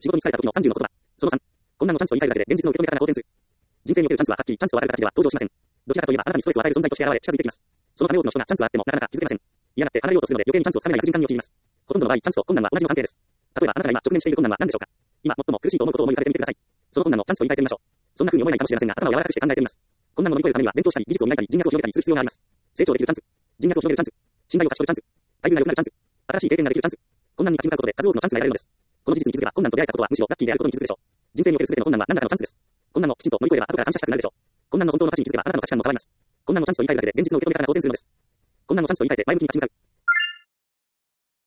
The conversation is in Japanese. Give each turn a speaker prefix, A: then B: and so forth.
A: 仕事に疲れた時の30の言葉。その3、困難のチャンスを言い換えるだけで現実の受け止め方が好転する。人生におけるチャンスははっきりチャンスを与える形では登場しません。どちらかといえばあなたにストレスを与える存在として現れ近づいてきます。そのため多くの人がチャンスはあってもなかなか気づけません。嫌がって離れようとするので余計にチャンスをつかめない悪循環に陥ります。ほとんどの場合、チャンスと困難は同じの関係です。例えばあなたが今直面している困難は何でしょうか。今最も苦しいと思うことを思い浮かべてみてください。その困難のチャンスと言い換えてみましょう。そんな風に思えないかもしれませんが、頭を柔らかくして考えてみます。困難を乗り越えるためには勉強したり、技術を磨いたり、人脈を広げたりする必要があります。成長できるチャンス。人脈を広げるチャンス。信頼を勝ち取るチャンス。待遇が良くなるチャンス。新しい経験ができるチャンス。困難に立ち向かうことで数多くのチャンスが得られるのです。この事実に気づけば困難と出会えたことはむしろラッキーであることに気づくでしょう。人生における全ての困難は何らかのチャンスです。困難をきちんと乗り越えれば後から感謝したくなるでしょう。困難の本当の価値に気づけばあなたの価値観も変わります。困難のチャンスと言い換えるだけで現実の受け止め方が好転するのです。困難のチャンスと言い換えて前向きに立ち向かう。